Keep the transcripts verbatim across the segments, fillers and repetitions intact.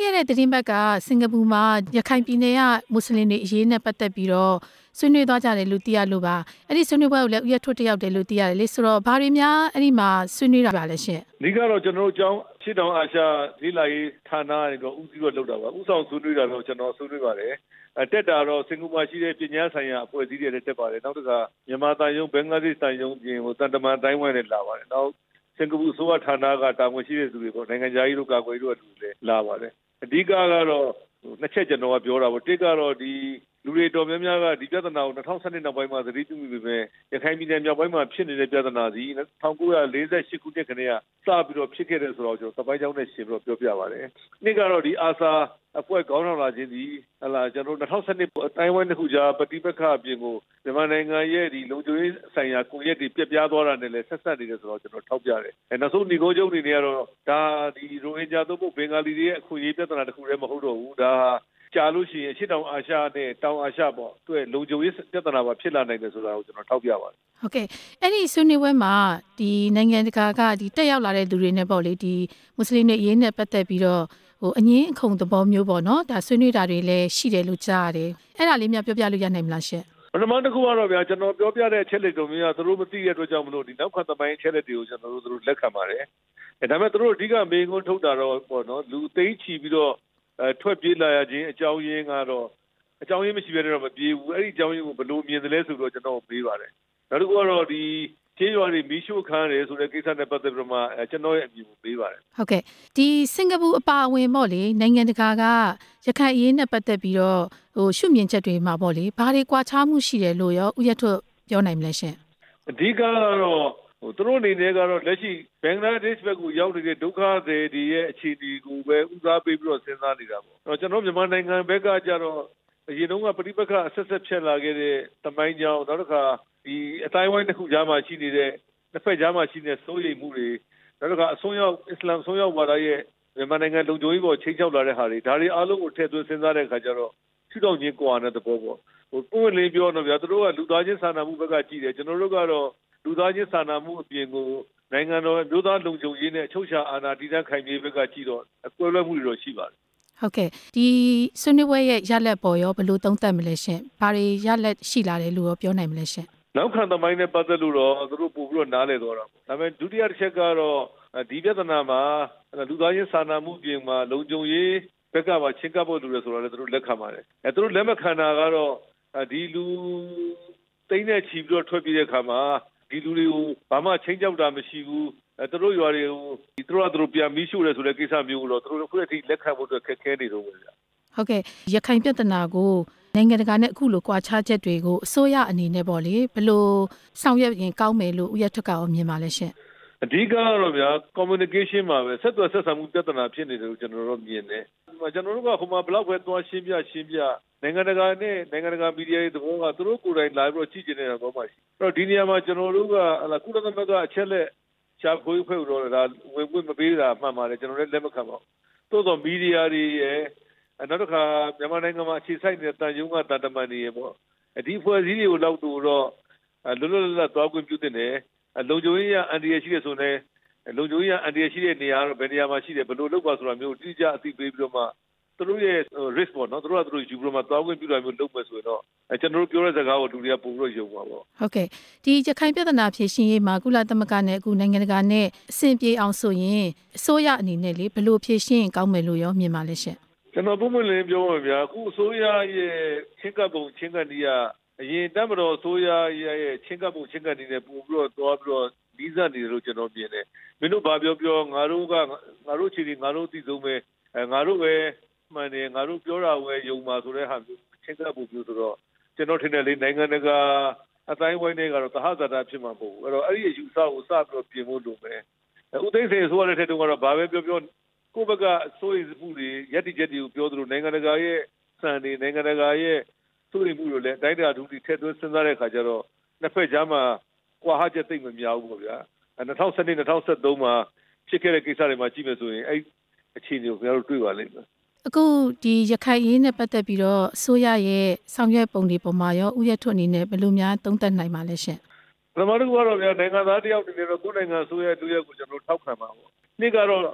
ခဲ့တဲ့သတင်းပတ်ကစင်ကာပူမှာရခိုင်ပြည်နယ်ကမွတ်စလင်တွေအရေးနဲ့ပတ်သက်ပြီးတော့ဆွေးနွေးသွားကြတယ်လို့သိရလို့ပါအဲ့ဒီဆွေးနွေးပွဲကိုလည်းဦးရထွတ်တယောက်တည်းလို့သိရတယ်လေဆိုတော့ဘာတွေများအဲ့ဒီမှာဆွေးနွေးတာပါလဲရှင်အဓိကတော့ကျွန်တော်တို့အကြောင်းရှေ့တောင်အာရှဒေသရေးဌာနတွေတော့ဦးစီးတော့လုပ်တာပါဥဆောင်ဆွေးနွေးတာတော့ကျွန်တော်ဆွေးနွေးပါတယ်တက်တာတော့စင်ကာပူမှာရှိတဲ့ပညာဆိုင်ရာအဖွဲ့အစည်းတွေလည်းတက်ပါတယ်နောက်တစ်ခါမြန်မာတန်ယုံဘင်္ဂလားဒေ့ရှ်တန်ယုံပြင်ကိုတန်တမန်တိုင်းဝိုင်းနဲ့လာပါတယ်နောက်စင်ကာပူဆိုကဌာနကတာဝန်ရှိတဲ့သူတွေပေါ့နိုင်ငံခြားရေးတို့ကာကွယ်ရေးတို့ကလူတွေလည်းလာပါတယ်အဓိကကတော့နှစ်ချက်ကျွန်တော်ကပြောတာပေါ့တစ်ကတော့ဒီလူတွေတော်များများကဒီပြဿနာကို၂၀၁၂နောက်ပိုင်းမှာသတိပြုမိပေမဲ့ရခိုင်ပြည်နယ်မြောက်ပိုင်းမှာဖြစ်နေတဲ့ပြဿနာစီ၁၉၄၈ခုနှစ်ခန့်ကစပြီးတော့ဖြစ်ခဲ့တဲ့ဆိုတော့ကျွန်တော်တပိုင်းကြောင်းနဲ့ရှင်းပြီးတော့ပြောပြပါတယ်နှစ်ကတော့ဒီအာဆာအဖွဲ့ခေါင်းဆောင်လာခြင်းဒီဟလာကျွန်တော်၂၀၁၂အတိုင်းဝိုင်းတစ်ခုကြားပဋိပက္ခအပြင်ကိုမြန်မာနိုင်ငံရဲ့ဒီလုံခြုံရေးဆိုင်ရာကိုရက်တွေပြက်ပြားသွားတာနဲ့လည်းဆက်ဆက်နေတယ်ဆိုတော့ကျွန်တော်ထောက်ပြတယ်အဲနောက်ဆုံးညီကိုချုပ်အနေနဲ့ကတော့ဒါဒီရိုဟင်ဂျာတို့ဘင်္ဂါလီတွေရဲ့အခွင့်အရေးပြဿနာတစ်ခုတည်းမဟုတ်တော့ဘူးဒါကြာလို့ရှိရင်ရှစ်တောင်အာရှနဲ့တောင်အာရှပေါ့အတွက်လုံခြုံရေးပြဿနာပါဖြစ်လာနိုင်တယ်ဆိုတာကိုကျွန်တော်ထောက်ပြပါတယ်ဟုတ်ကဲ့အဲ့ဒီဆွေးနွေးပွဲမှာဒီနိုင်ငံတကာကဒီတက်ရောက်လာတဲ့လူတွေနဲ့ပေါ့လေဒီမွတ်စလင်တွေအရေးနဲ့ပတ်သက်ပြီးတော့ဟိုအငင်းအခုံသဘောမျိုးပေါ့နော်ဒါဆွေးနွေးတာတွေလည်းရှိတယ်လို့ကြားရတယ်အဲ့ဒါလေးများပြောပြလို့ရနိုင်မလားရှင့်ပထမတစ်ခုကတော့ဗျာကျွန်တော်ပြောပြတဲ့အချက်လက်တွေမျိုးကသူတို့မသိတဲ့အတွက်ကြောင့်မလို့ဒီနောက်ခါသမိုင်းအချက်လက်တွေကိုကျွန်တော်တို့သူတို့လက်ခံပါတယ်အဲဒါပေမဲ့သူတို့အဓိကမေးခွန်းထုတ်တာတော့ပေါ့နော်လူသိန်းချီပြီးတော့အဲထွက်ပြေးလာရခြင်းအကြောင်းရင်းကတော့အကြောင်းရင်းမရှိဘဲတော့မပြေးဘူးအဲ့ဒီအကြောင်းရင်းကိုဘယ်လိုမြင်တယ်လဲဆိုတော့ကျွန်တော်မေးပါတယ်နောက်တစ်ခုကတော့ဒီကျေးရွာတွေမီးရှို့ခံရတယ်ဆိုတဲ့ကိစ္စနဲ့ပတ်သက်ပြီးမှကျွန်တော်ရဲ့အမြင်ကိုပေးပါတယ်ဟုတ်ကဲ့ဒီစင်ကာပူအပါအဝင်ပေါ့လေနိုင်ငံတကာကရခိုင်အရေးနဲ့ပတ်သက်ပြီးတော့ဟိုရှုမြင်ချက်တွေမှာပေါ့လေဘာတွေကွာခြားမှုရှိတယ်လို့ရောဦးရထွတ်ပြောနိုင်မလဲရှင်အဓိကကတော့ဟိုသူတို့အနေနဲ့ကတော့လက်ရှိဘင်္ဂလားဒေ့ရှ်ဘက်ကိုရောက်နေတဲ့ဒုက္ခသည်တွေရဲ့အခြေအနေကိုပဲဦးစားပေးပြီးတော့စဉ်းစားနေတာပေါ့အဲ့တော့ကျွန်တော်မြန်မာနိုင်ငံဘက်ကကြတော့အရင်တုန်းကပဋိပက္ခအဆက်ဆက်ဖြစ်လာခဲ့တဲ့တမိုင်းကြောင်းနောက်တစ်ခါဒီအတိုင်းဝိုင်းတစ်ခုကြားမှာရှိနေတဲ့တစ်ဖက်ကြားမှာရှိနေတဲ့စိုးရိမ်မှုတွေနောက်တစ်ခါအစွန်းရောက်အစ္စလာမ်ဆုံးရောက်ဝါဒရဲ့မြန်မာနိုင်ငံလုံခြုံရေးပေါ်ချိန်ချောက်လာတဲ့ဟာတွေဒါတွေအားလုံးကိုထည့်သွင်းစဉ်းစားတဲ့အခါကျတော့ထူထောင်ခြင်းကွာတဲ့သဘောပေါ့ဟိုပုံလင်းပြောတော့ဗျာသူတို့ကလူသားချင်းစာနာမှုဘက်ကကြည့်တယ်ကျွန်တော်တို့ကတော့လူသားချင်းစာနာမှုအပြင်ကိုနိုင်ငံတော်မျိုးသားလုံခြုံရေးနဲ့အချုပ်အခြာအာဏာတည်တံ့ခိုင်မြဲဘက်ကကြည့်တော့အကွဲလွဲမှုတွေတော့ရှိပါတယ်ဟုတ်ကဲ့ဒီဆွေးနွေးပွဲရဲ့ရလဒ်ပေါ်ရောဘယ်လိုသုံးသပ်မလဲရှင်ဘာတွေရလဒ်ရှိလာတယ်လို့ရောပြောနိုင်မလဲရှင်နောက်ခံသမိုင်းနဲ့ပတ်သက်လို့တော့သူတို့ပို့ပြီးတော့နားလည်သွားတာပေါ့ဒါပေမဲ့ဒုတိယတစ်ချက်ကတော့ဒီပြဿနာမှာလူသားချင်းစာနာမှုပြင်မှာလုံခြုံရေးဘက်ကပါချင်းကပ်ဖို့လိုတယ်ဆိုတော့လည်းသူတို့လက်ခံပါတယ်အဲသူတို့လက်မခံတာကတော့ဒီလူတိမ့်နဲ့ချီပြီးတော့ထွက်ပြေးတဲ့အခါမှာဒီလူတွေကိုဘာမှချင်းကြောက်တာမရှိဘူးအဲသူတို့ရွာတွေကိုဒီသူတို့ကသူတို့ပြန်မီးရှို့တယ်ဆိုတဲ့ကိစ္စမျိုးကိုတော့သူတို့ခုအထိလက်ခံဖို့အတွက်ခက်ခဲနေတော့ဘူးဗျာဟုတ်ကဲ့ရခိုင်ပြဿနာကိုနိုင်ငံတကာနဲ့အခုလိုကွာခြားချက်တွေကိုအစိုးရအနေနဲ့ပေါ့လေဘယ်လိုဆောင်ရွက်ရင်ကောင်းမယ်လို့ဦးရထွတ်ကရောမြင်ပါလဲရှင်အဓိကကတော့ဗျာ communication မှာပဲဆက်သွယ်ဆက်ဆံမှုပြဿနာဖြစ်နေတယ်လို့ကျွန်တော်တို့မြင်တယ်ကျွန်တော်တို့ကဟိုမှာဘလောက်ပဲသွားရှင်းပြရှင်းပြနိုင်ငံတကာနဲ့နိုင်ငံတကာမီဒီယာတွေသဘောကသူတို့ကိုယ်တိုင်လာပြီးတော့ကြည့်ကြနေတာတော့မှရှိအဲ့တော့ဒီနေရာမှာကျွန်တော်တို့ကဟလာကုလသမဂ္ဂအချက်လက်ရှာဖွေဖွဲ့တော့ဒါဝင်ဝင်မပေးတာမှန်ပါတယ်ကျွန်တော်လည်းလက်မခံပါဘူးသို့တော့မီဒီယာတွေရဲ့နောက်တစ်ခါမြန်မာနိုင်ငံမှာအခြေစိုက်နေတဲ့တန်ယုံကတန်တမန်တွေရဲ့ပေါ့ဒီဖွဲ့စည်းတွေကိုလောက်တော့လွတ်လွတ်လပ်လပ်သွားခွင့်ပြုတဲ့နယ်လုံခြုံရေးအန်ဒီရရှိတဲ့ဆိုနေလုံခြုံရေးအန်ဒီရရှိတဲ့နေရာတော့ဘယ်နေရာမှာရှိတယ်ဘယ်လိုလုပ်ပါဆိုတာမျိုးတိကျအသိပေးပြီးတော့မှသူတို့ရဲ့ risk ပေါ့နော်သူတို့ကသူတို့ယူပြီးတော့မှသွားခွင့်ပြုတာမျိုးလုပ်မယ်ဆိုရင်တော့ကျွန်တော်တို့ပြောတဲ့စကားကိုလူတွေကပုံပြီးတော့ယုံပါပေါ့ဟုတ်ကဲ့ဒီရခိုင်ပြဿနာဖြေရှင်းရေးမှာကုလသမဂ္ဂနဲ့အခုနိုင်ငံတကာနဲ့အဆင်ပြေအောင်ဆိုရင်အစိုးရအနေနဲ့လေဘယ်လိုဖြေရှင်းရင်ကောင်းမယ်လို့ရောမြင်ပါလဲရှင်ကျွန်တော်ပုံမှန်လေးပြောပါဗျာအခုအစိုးရရဲ့ချင်းကပ်ပုံချင်းကပ်နီးကအရင်တပ်မတော်အစိုးရရဲ့ချင်းကပ်ပုံချင်းကပ်နီးနဲ့ပို့ပြီးတော့သွားပြီးတော့ဗီဇနေတယ်လို့ကျွန်တော်မြင်တယ်မင်းတို့ဘာပြောပြောငါတို့ကငါတို့ချီငါတို့သိဆုံးပဲငါတို့ပဲမှန်တယ်ငါတို့ပြောတာပဲယုံပါဆိုတဲ့ဟာမျိုးချင်းကပ်ပုံမျိုးဆိုတော့ကျွန်တော်ထင်တယ်လေနိုင်ငံတကာအတိုင်းဝိုင်းတွေကတော့တဟဇာတာဖြစ်မှာမဟုတ်ဘူးအဲ့တော့အဲ့ဒီအယူဆကိုစပြီးတော့ပြင်ဖို့လိုမယ်ဦးသိန်းစိန်အစိုးရတဲ့ထက်တုန်းကတော့ဘာပဲပြောပြောကိုယ့်ဘက်ကအစိုးရမှုတွေရက်တိချက်တွေကိုပြောသလိုနိုင်ငံတကာရဲ့စံတွေနိုင်ငံတကာရဲ့စိုးရိမ်မှုတွေလည်းတိုင်းတာဒုတိထည့်သွင်းစဉ်းစားတဲ့အခါကျတော့နှစ်ဖက်ကြားမှာကွာဟချက်သိမ့်မများဘူးပေါ့ဗျာ၂၀၁၂ ၂၀၁၃မှာဖြစ်ခဲ့တဲ့ကိစ္စတွေမှာကြည့်မယ်ဆိုရင်အဲ့အခြေအနေကိုခင်ဗျားတို့တွေ့ပါလိမ့်မယ်အခုဒီရခိုင်ရေးနဲ့ပတ်သက်ပြီးတော့အစိုးရရဲ့ဆောင်ရွက်ပုံတွေပေါ်မှာရောဦးရထွတ်အနေနဲ့ဘယ်လိုများသုံးသပ်နိုင်ပါလဲရှင်ပထမတစ်ခုကတော့ဗျာနိုင်ငံသားတယောက်တည်းတော့ကိုယ်နိုင်ငံအစိုးရတူရက်ကိုကျွန်တော်ထောက်ခံပါပေါ့နေ့ကတော့ဒါ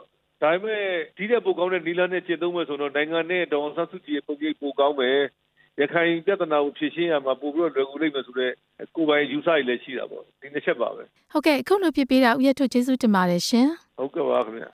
ဒါပေမဲ့ဒီတဲ့ပိုကောင်းတဲ့နီလာနဲ့ကျင့်သုံးမယ်ဆိုတော့နိုင်ငံနဲ့ဒေါ်အောင်ဆန်းစုကြည်ရဲ့ပုံရိပ်ပိုကောင်းမယ်ရခိုင်ပြဿနာကိုဖြေရှင်းရမှာပို့ပြီးတော့လွယ်ကူလိမ့်မယ်ဆိုတော့ကိုယ်ပိုင်ယူဆရည်လည်းရှိတာပေါ့ဒီနှစ်ချက်ပါပဲဟုတ်ကဲ့အခုလိုဖြစ်ပေးတာဦးရထွတ်ကျေးဇူးတင်ပါတယ်ရှင်ဟုတ်ကဲ့ပါခင်ဗျ